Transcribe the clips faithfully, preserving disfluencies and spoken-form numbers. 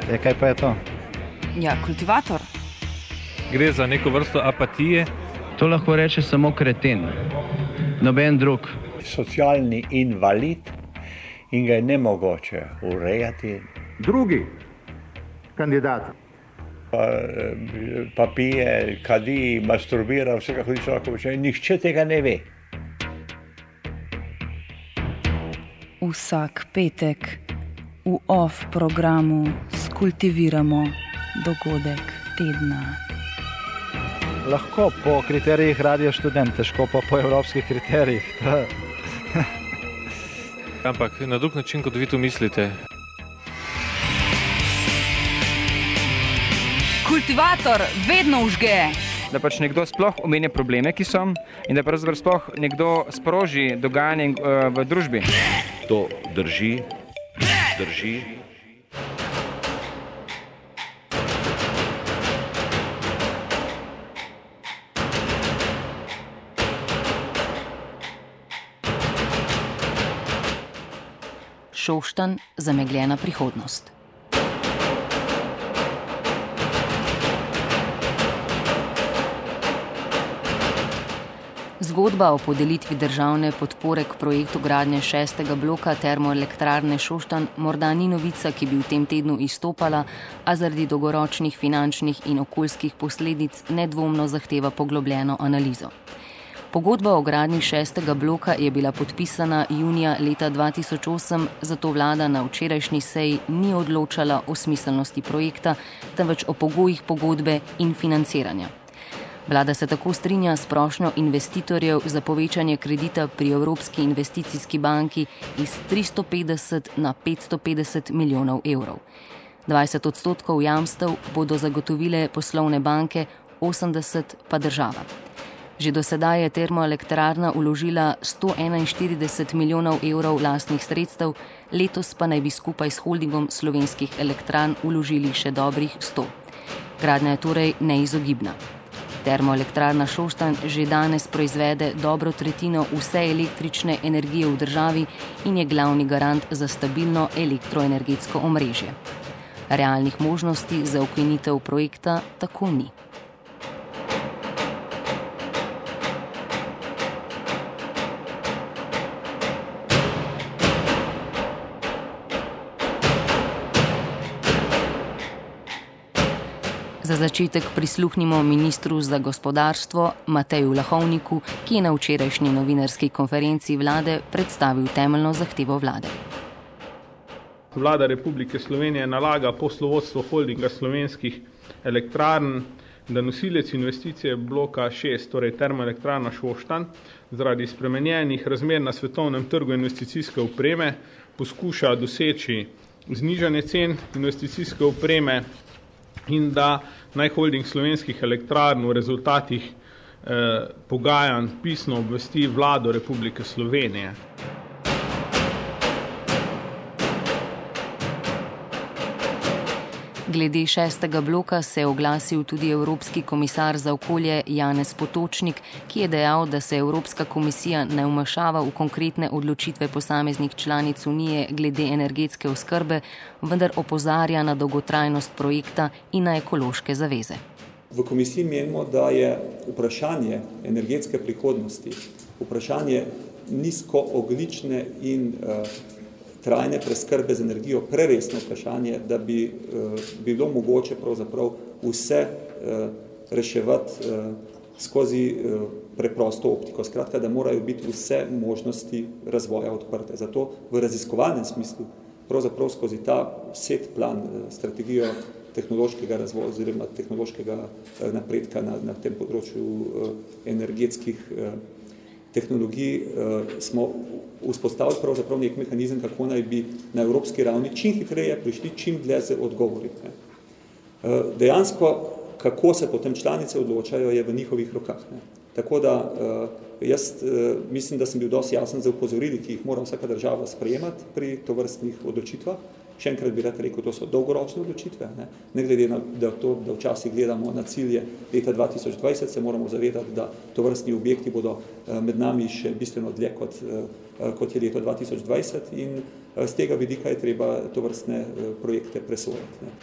E, kaj pa je to? Ja, kultivator. Gre za neko vrsto apatije. To lahko reče samo kreten, noben drug. Socialni invalid in ga je nemogoče urejati. Drugi kandidat. Pa, pa pije, kadi, masturbira, vse kako ti človek počne. Nihče tega ne ve. Vsak petek v off programu skultiviramo dogodek tedna. Lahko po kriterijih Radio Študent, težko pa po evropskih kriterijih. Ampak na drug način, kot vi to mislite. Kultivator vedno užge. Da pač nekdo sploh omenja probleme, ki so, in da pravzaprav sploh nekdo sproži dogajanje uh, v družbi. To drži, drži. Šoštanj, zamegljena prihodnost. Zgodba o podelitvi državne podpore k projektu gradnje šestega bloka termoelektrarne Šoštanj morda ni novica, ki bi v tem tednu izstopala, a zaradi dolgoročnih finančnih in okoljskih posledic nedvomno zahteva poglobljeno analizo. Pogodba o gradnji šestega bloka je bila podpisana junija leta dva tisoč osem, zato vlada na včerajšnji seji ni odločala o smiselnosti projekta, temveč o pogojih pogodbe in financiranja. Vlada se tako strinja s prošnjo investitorjev za povečanje kredita pri Evropski investicijski banki iz tristo petdeset na petsto petdeset milijonov evrov. dvajset odstotkov jamstev bodo zagotovile poslovne banke, osemdeset pa država. Že do sedaj je termoelektrarna vložila sto enainštirideset milijonov evrov lastnih sredstev, letos pa naj bi skupaj s holdingom slovenskih elektrarn vložili še dobrih sto. Gradnja je torej neizogibna. Termoelektrarna Šoštanj že danes proizvede dobro tretjino vse električne energije v državi in je glavni garant za stabilno elektroenergetsko omrežje. Realnih možnosti za ukinitev projekta tako ni. Za začetek prisluhnimo ministru za gospodarstvo Mateju Lahovniku, ki je na včerajšnji novinarski konferenci vlade predstavil temeljno zahtevo vlade. Vlada Republike Slovenije nalaga poslovodstvo holdinga slovenskih elektrarn, da nosilec investicije bloka šest, torej termoelektrarna Šoštanj, zaradi spremenjenih razmer na svetovnem trgu investicijske opreme poskuša doseči znižanje cen investicijske opreme in da naj holding slovenskih elektrarn v rezultatih eh, pogajanj pisno obvesti vlado Republike Slovenije. Glede šestega bloka se je oglasil tudi Evropski komisar za okolje Janez Potočnik, ki je dejal, da se Evropska komisija ne vmešava v konkretne odločitve posameznih članic Unije glede energetske oskrbe, vendar opozarja na dolgotrajnost projekta in na ekološke zaveze. V komisiji menimo, da je vprašanje energetske prihodnosti, vprašanje nizkoogljične in uh, trajne preskrbe z energijo preresno vprašanje, da bi uh, bilo mogoče pravzaprav vse uh, reševati uh, skozi uh, preprosto optiko. Skratka, da morajo biti vse možnosti razvoja odprte. Zato v raziskovalnem smislu pravzaprav skozi ta set plan, uh, strategijo tehnološkega razvoja oziroma tehnološkega uh, napredka na, na tem področju uh, energetskih uh, tehnologij uh, smo vzpostavili pravzaprav nek mehanizem, kako naj bi na evropski ravni čim hitreje prišli čim dlje z odgovori. Ne. Uh, dejansko, kako se potem članice odločajo, je v njihovih rokah. Ne. Tako da uh, jaz uh, mislim, da sem bil dosti jasen za opozorili, ki jih mora vsaka država sprejemati pri tovrstnih odločitvah. Še enkrat bi rad rekel, to so dolgoročne odločitve. Ne, ne glede na da to, da včasih gledamo na cilje leta dva tisoč dvajset, se moramo zavedati, da tovrstni objekti bodo med nami še bistveno dlje kot kot je leto dva tisoč dvajset in z tega vidika je treba tovrstne projekte presojati. Ne.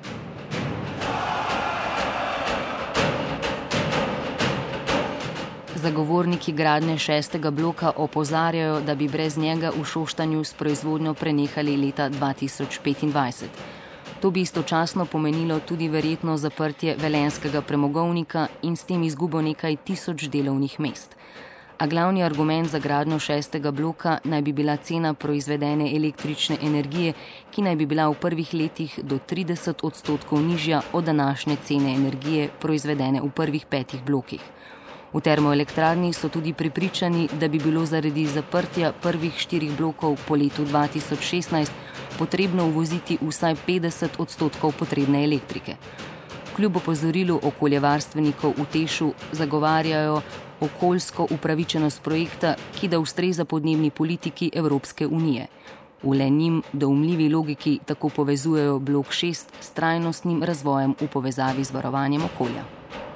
Zagovorniki gradnje šestega bloka opozarjajo, da bi brez njega v Šoštanju s proizvodnjo prenehali leta dva tisoč petindvajset. To bi istočasno pomenilo tudi verjetno zaprtje velenjskega premogovnika in s tem izgubo nekaj tisoč delovnih mest. A glavni argument za gradnjo šestega bloka naj bi bila cena proizvedene električne energije, ki naj bi bila v prvih letih do trideset odstotkov nižja od današnje cene energije proizvedene v prvih petih blokih. V termoelektrarni so tudi prepričani, da bi bilo zaradi zaprtja prvih štirih blokov po letu dva tisoč šestnajst potrebno uvoziti vsaj petdeset odstotkov potrebne elektrike. Kljub opozorilu okoljevarstvenikov v Tešu zagovarjajo okoljsko upravičenost projekta, ki da ustreza podnebni politiki Evropske unije. V le njim doumljivi logiki tako povezujejo blok šest s trajnostnim razvojem v povezavi z varovanjem okolja.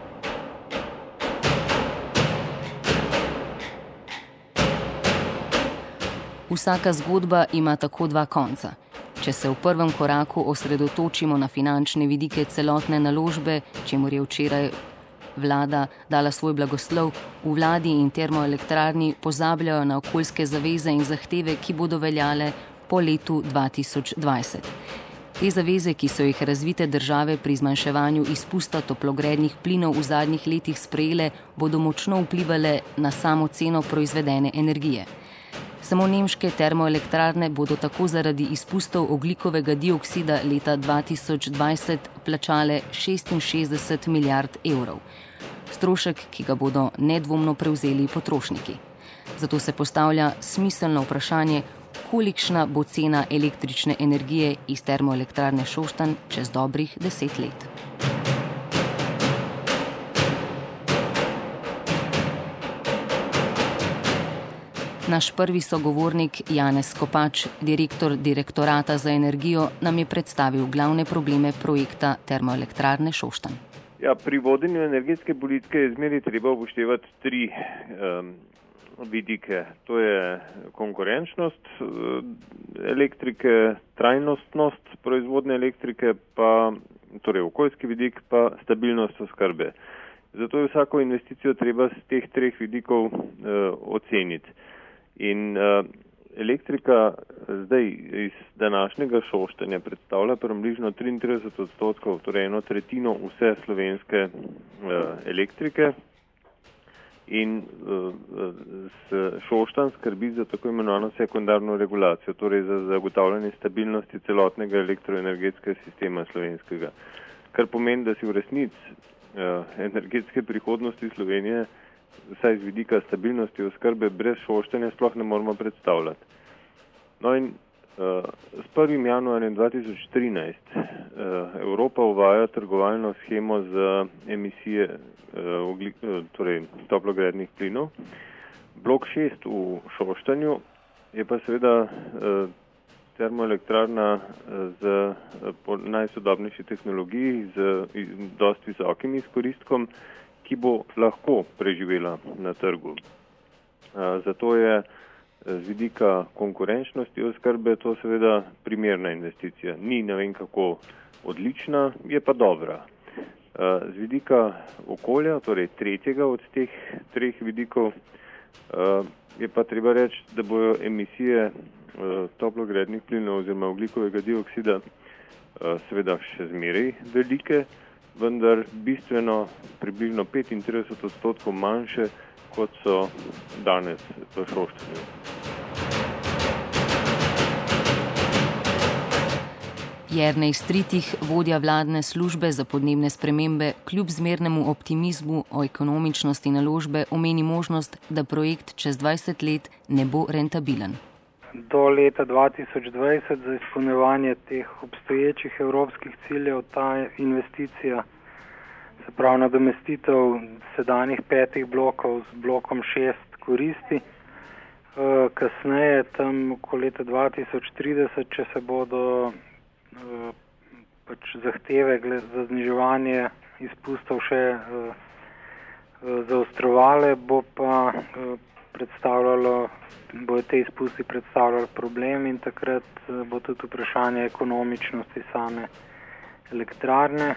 Vsaka zgodba ima tako dva konca. Če se v prvem koraku osredotočimo na finančne vidike celotne naložbe, čemur je včeraj vlada dala svoj blagoslov, v vladi in termoelektrarni pozabljajo na okoljske zaveze in zahteve, ki bodo veljale po letu dva tisoč dvajset. Te zaveze, ki so jih razvite države pri zmanjševanju izpusta toplogrednih plinov v zadnjih letih sprejele, bodo močno vplivale na samo ceno proizvedene energije. Samo nemške termoelektrarne bodo tako zaradi izpustov ogljikovega dioksida leta dva tisoč dvajset plačale šestinšestdeset milijard evrov. Strošek, ki ga bodo nedvomno prevzeli potrošniki. Zato se postavlja smiselno vprašanje, kolikšna bo cena električne energije iz termoelektrarne Šoštanj čez dobrih deset let. Naš prvi sogovornik Janez Kopač, direktor Direktorata za energijo, nam je predstavil glavne probleme projekta termoelektrarne Šoštanj. Ja, pri vodenju energetske politike je zmeraj treba upoštevati tri um, vidike. To je konkurenčnost elektrike, trajnostnost proizvodne elektrike, pa, torej okoljski vidik, pa stabilnost oskrbe. Zato je vsako investicijo treba z teh treh vidikov uh, oceniti. In uh, elektrika zdaj iz današnjega Šoštanja predstavlja približno triintrideset odstotkov, torej eno tretjino vse slovenske uh, elektrike. In uh, s Šoštanj skrbi za tako imenovano sekundarno regulacijo, torej za zagotavljanje stabilnosti celotnega elektroenergetskega sistema slovenskega. Kar pomeni, da si v resnici uh, energetske prihodnosti Slovenije vsaj z vidika stabilnosti oskrbe brez Šoštanja sploh ne moramo predstavljati. No in uh, s prvim januarjem dva tisoč trinajst uh, Evropa uvaja trgovalno shemo za emisije uh, oglik, uh, torej toplogrednih plinov. Blok šest v Šoštanju je pa seveda uh, termoelektrarna uh, z uh, po najsodobnejši tehnologiji z iz, dosti visokim izkoristkom, ki bo lahko preživela na trgu. Zato je z vidika konkurenčnosti oskrbe to seveda primerna investicija. Ni ne vem kako odlična, je pa dobra. Z vidika okolja, torej tretjega od teh treh vidikov, je pa treba reči, da bojo emisije toplogrednih plinov oziroma ogljikovega dioksida seveda še zmeraj velike, vendar bistveno približno petintrideset odstotkov manjše, kot so danes v Šoštanju. Jernej Stritih, vodja vladne službe za podnebne spremembe, kljub zmernemu optimizmu o ekonomičnosti naložbe omeni možnost, da projekt čez dvajset let ne bo rentabilen. Do leta dva tisoč dvajset za izpolnjevanje teh obstoječih evropskih ciljev ta investicija, se pravi nadomestitev sedanjih petih blokov z blokom šest koristi. Kasneje, tam okoli leta dva tisoč trideset, če se bodo pač zahteve za zniževanje izpustov še zaostrovale, bo pa predstavljalo, bojo te izpusti predstavljali problem in takrat bo tudi vprašanje ekonomičnosti same elektrarne.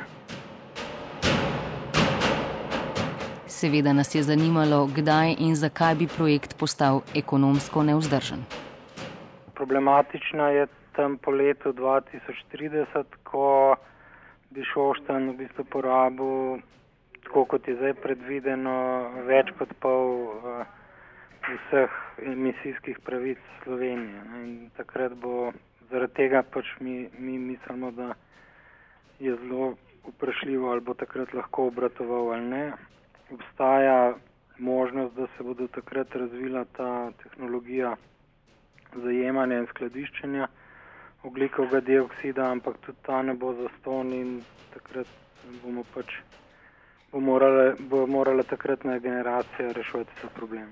Seveda nas je zanimalo, kdaj in zakaj bi projekt postal ekonomsko nevzdržen. Problematična je tam po letu dva tisoč trideset, ko bi Šoštanj v bistvu porabil, tako kot je zdaj predvideno, več kot pol uh, vseh emisijskih pravic Slovenije. In takrat bo, zaradi tega pač mi, mi mislimo, da je zelo vprašljivo, ali bo takrat lahko obratoval ali ne. Obstaja možnost, da se bo do takrat razvila ta tehnologija zajemanja in skladiščenja ogljikovega dioksida, ampak tudi ta ne bo zastonj in takrat bomo pač bo morala, bo morala takratna generacija reševati ta problem.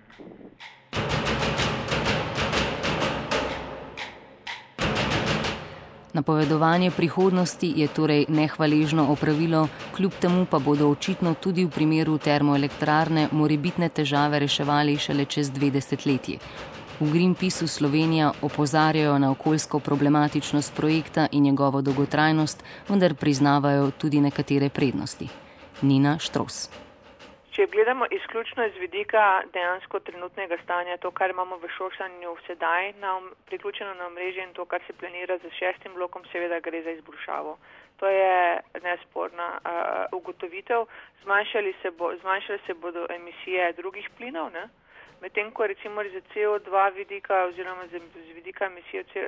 Napovedovanje prihodnosti je torej nehvaležno opravilo, kljub temu pa bodo očitno tudi v primeru termoelektrarne morebitne težave reševali šele čez dve desetletji. V Greenpeaceu Slovenija opozarjajo na okoljsko problematičnost projekta in njegovo dolgotrajnost, vendar priznavajo tudi nekatere prednosti. Nina Štros. Če gledamo izključno iz vidika dejansko trenutnega stanja, to, kar imamo v Šoštanju sedaj na priključeno na omrežje in to, kar se planira z šestim blokom, seveda gre za izboljšavo. To je nesporna uh, ugotovitev. Zmanjšali se, bo, zmanjšali se bodo emisije drugih plinov, ne? Medtem ko recimo z C O dva vidika oziroma z, z vidika emisij, uh,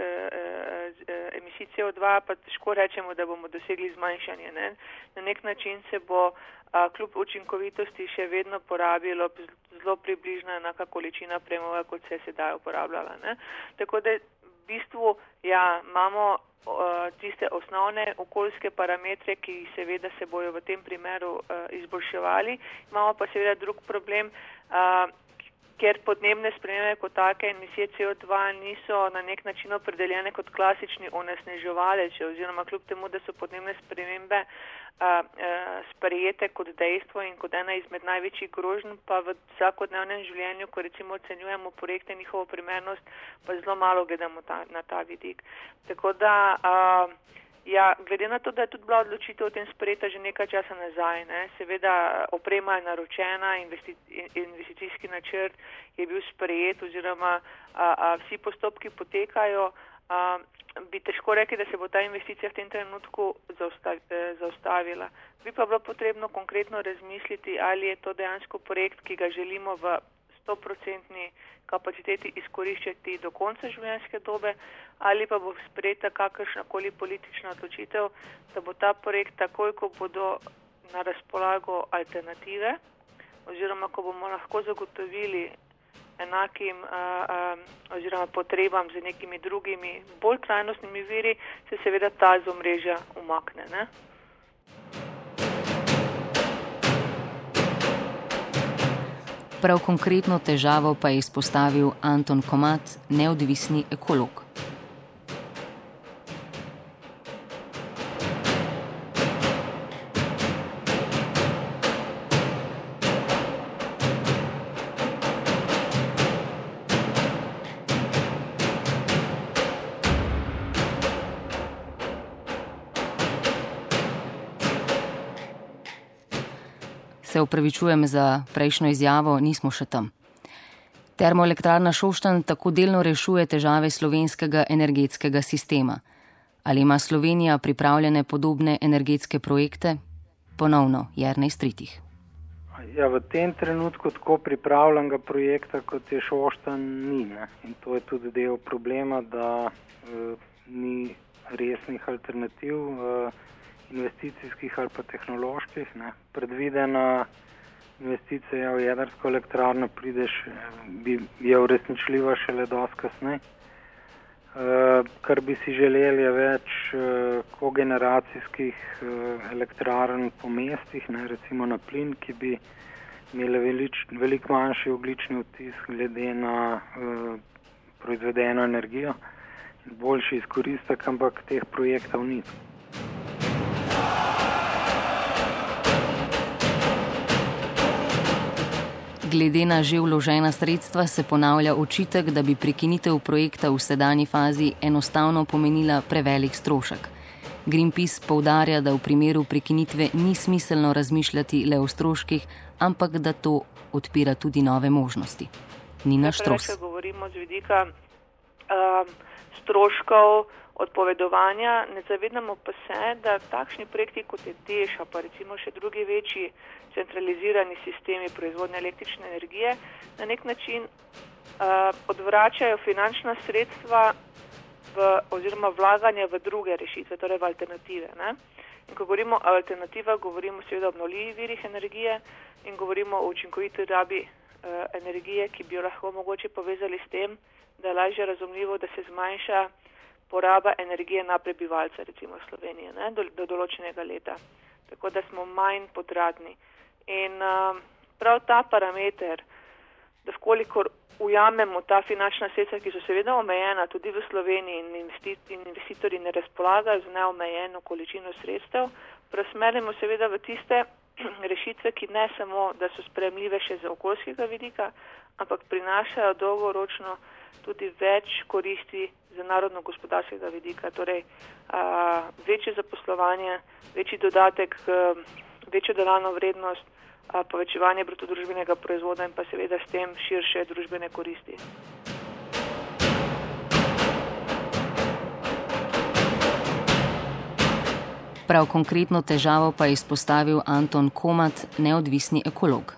uh, emisij C O dva pa težko rečemo, da bomo dosegli zmanjšanje. Ne? Na nek način se bo a, kljub učinkovitosti še vedno porabilo zelo približno enaka količina premога, kot se je sedaj uporabljala. Ne? Tako da v bistvu ja, imamo a, tiste osnovne okoljske parametre, ki seveda se bojo v tem primeru a, izboljševali. Imamo pa seveda drug problem, a, ker podnebne spremembe kot take emisije C O dva niso na nek način opredeljene kot klasični onesnaževalci, oziroma kljub temu, da so podnebne spremembe a, a, sprejete kot dejstvo in kot ena izmed največjih groženj, pa v vsakodnevnem življenju, ko recimo ocenjujemo projekte, njihovo primernost, pa zelo malo gledamo ta, na ta vidik. Tako da a, Ja, glede na to, da je tudi bila odločitev o tem sprejeta že nekaj časa nazaj, ne, seveda oprema je naročena, investi, investicijski načrt je bil sprejet oziroma a, a, vsi postopki potekajo, a, bi težko rekli, da se bo ta investicija v tem trenutku zaustavila. Bi pa bilo potrebno konkretno razmisliti, ali je to dejansko projekt, ki ga želimo v sto procentni kapaciteti izkoriščati do konca življenjske dobe, ali pa bo sprejeta kakršnakoli politična odločitev, da bo ta projekt takoj, ko bodo na razpolago alternative, oziroma ko bomo lahko zagotovili enakim a, a, oziroma potrebam z nekimi drugimi bolj trajnostnimi viri, se seveda ta z omrežja umakne. Ne? Prav konkretno težavo pa je izpostavil Anton Komat, neodvisni ekolog. Se opravičujem za prejšnjo izjavo, nismo še tam. Termoelektrarna Šoštanj tako delno rešuje težave slovenskega energetskega sistema. Ali ima Slovenija pripravljene podobne energetske projekte? Ponovno, Jernej Stritih. Ja, v tem trenutku tako pripravljenega projekta, kot je Šoštanj, ni. Ne? In to je tudi del problema, da uh, ni resnih alternativ, uh, investicijskih ali pa tehnoloških. Ne. Predvidena investicija v jedrsko elektrarno prideš, bi, je uresničljiva šele dosti kasneje. E, kar bi si želeli je več e, kogeneracijskih e, elektrarn po mestih, ne, recimo na plin, ki bi imeli velič, velik manjši ogljični odtis glede na e, proizvedeno energijo in boljši izkoristek, ampak teh projektov ni. Glede na že vložena sredstva se ponavlja očitek, da bi prekinitev projekta v sedanji fazi enostavno pomenila prevelik strošek. Greenpeace poudarja, da v primeru prekinitve ni smiselno razmišljati le o stroških, ampak da to odpira tudi nove možnosti. Nina Štros. Če govorimo z vidika uh, stroškov odpovedovanja, ne zavedamo pa se, da takšni projekti kot je Teša, pa recimo še drugi večji centralizirani sistemi proizvodnje električne energije, na nek način uh, odvračajo finančna sredstva v, oziroma vlaganje v druge rešitve, torej v alternative. Ne? In ko govorimo o alternativah, govorimo seveda o obnovljivih virih energije in govorimo o učinkoviti rabi uh, energije, ki bi jo lahko mogoče povezali s tem, da je lažje razumljivo, da se zmanjša poraba energije na prebivalca, recimo v Sloveniji, ne, do, do določenega leta. Tako da smo manj potratni. In uh, prav ta parameter, da vkolikor ujamemo ta finančna sredstva, ki so seveda omejena tudi v Sloveniji in, investi, in investitorji ne razpolagajo z neomejeno količino sredstev, preusmerimo seveda v tiste rešitve, ki ne samo, da so sprejemljive še z okoljskega vidika, ampak prinašajo dolgoročno tudi več koristi za narodno-gospodarskega vidika, torej a, večje zaposlovanje, večji dodatek, a, večjo dodano vrednost, a, povečevanje bruto družbenega proizvoda in pa seveda s tem širše družbene koristi. Prav konkretno težavo pa je izpostavil Anton Komat, neodvisni ekolog.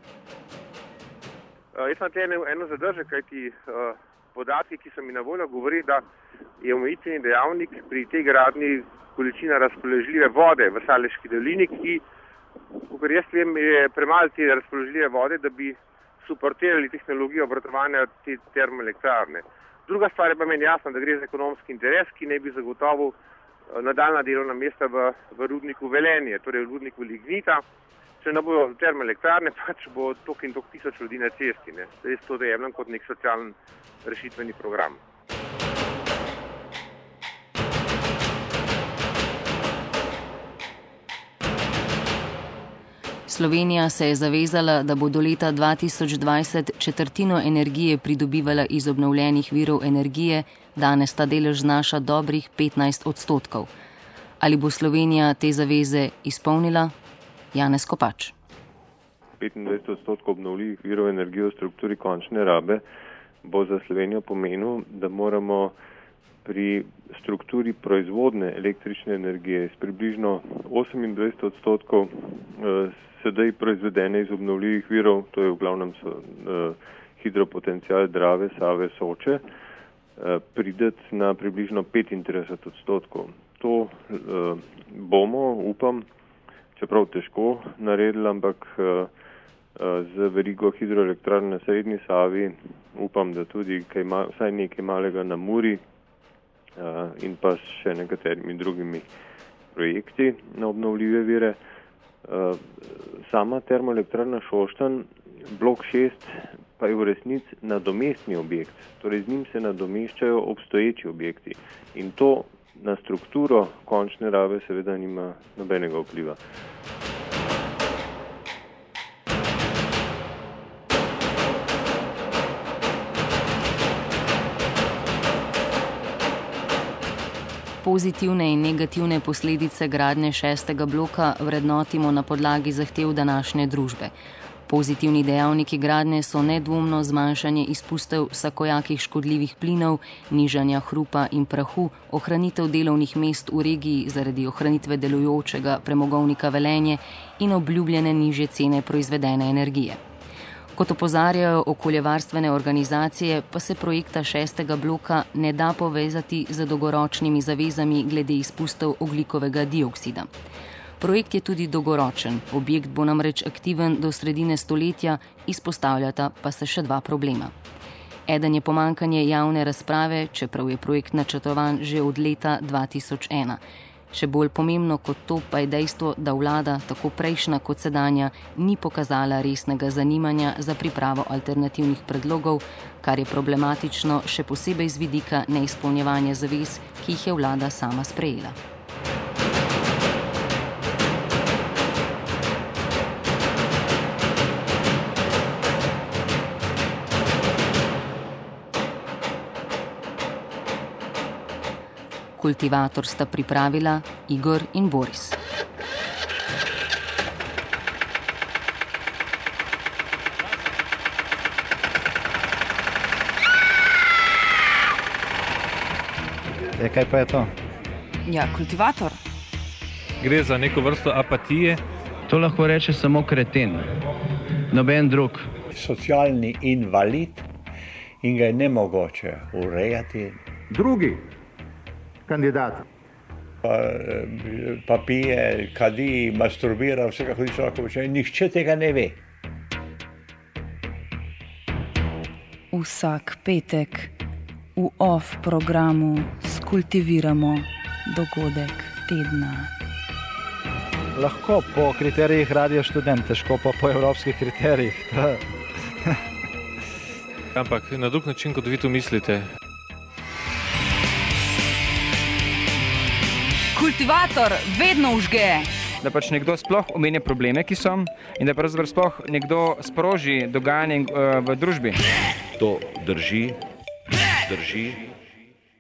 Uh, jaz sem eno, eno zadržek, kajti uh, podatki, ki so mi na voljo, govori, da je omejitveni dejavnik pri tej gradnji količina razpoložljive vode v Saleški dolini, ki, kakor jaz vem, je premalo te razpoložljive vode, da bi suportirali tehnologijo obratovanja te termoelektrarne. Druga stvar je pa meni jasno, da gre za ekonomski interes, ki ne bi zagotovil uh, nadaljna delovna mesta v, v rudniku Velenje, torej v rudniku lignita. Če ne bojo termoelektrarne, pač bo tok in tok tisoč ljudi na cesti. Ne. Jaz to dojemljam kot nek socialen rešitveni program. Slovenija se je zavezala, da bo do leta dva tisoč dvajset četrtino energije pridobivala iz obnovljenih virov energije, danes ta delež znaša dobrih petnajst odstotkov. Ali bo Slovenija te zaveze izpolnila? Janez Kopač. petindvajset odstotkov obnovljivih virov energije v strukturi končne rabe bo za Slovenijo pomenil, da moramo pri strukturi proizvodne električne energije s približno osemindvajset odstotkov eh, sedaj proizvedene iz obnovljivih virov, to je v glavnem so, eh, hidropotencial Drave, Save, Soče, eh, prideti na približno petintrideset odstotkov. To eh, bomo, upam, čeprav težko naredili, ampak uh, z verigo hidroelektrarne na Srednji Savi upam, da tudi kaj ma, vsaj nekaj malega na Muri uh, in pa še nekaterimi drugimi projekti na obnovljive vire. Uh, sama termoelektrarna Šoštanj, blok šest, pa je v resnici nadomestni objekt, torej z njim se nadomeščajo obstoječi objekti in to na strukturo končne rabe seveda nima nobenega vpliva. Pozitivne in negativne posledice gradnje šestega bloka vrednotimo na podlagi zahtev današnje družbe. Pozitivni dejavniki gradnje so nedvomno zmanjšanje izpustov vsakojakih škodljivih plinov, nižanja hrupa in prahu, ohranitev delovnih mest v regiji zaradi ohranitve delujočega premogovnika Velenje in obljubljene nižje cene proizvedene energije. Kot opozarjajo okoljevarstvene organizacije, pa se projekta šestega bloka ne da povezati z dolgoročnimi zavezami glede izpustov ogljikovega dioksida. Projekt je tudi dolgoročen, objekt bo namreč aktiven do sredine stoletja, izpostavljata pa se še dva problema. Eden je pomanjkanje javne razprave, čeprav je projekt načrtovan že od leta dva tisoč ena. Še bolj pomembno kot to pa je dejstvo, da vlada, tako prejšnja kot sedanja, ni pokazala resnega zanimanja za pripravo alternativnih predlogov, kar je problematično še posebej z vidika neizpolnjevanja zavez, ki jih je vlada sama sprejela. Kultivator sta pripravila Igor in Boris. E, kaj pa je to? Ja, kultivator. Gre za neko vrsto apatije. To lahko reče samo kreten, noben drug. Socialni invalid in ga je nemogoče urejati. Drugi kandidat. Pa, pa pije, kadi, masturbira, vse kako človek počne. Nihče tega ne ve. Vsak petek v off programu skultiviramo dogodek tedna. Lahko po kriterijih Radio Študent, težko pa po evropskih kriterijih. Ampak na drug način, kot vi to mislite. Kultivator vedno vžge. Da pač nekdo sploh omenja probleme, ki so, in da pravzaprav sploh nekdo sproži dogajanje v družbi. To drži, drži.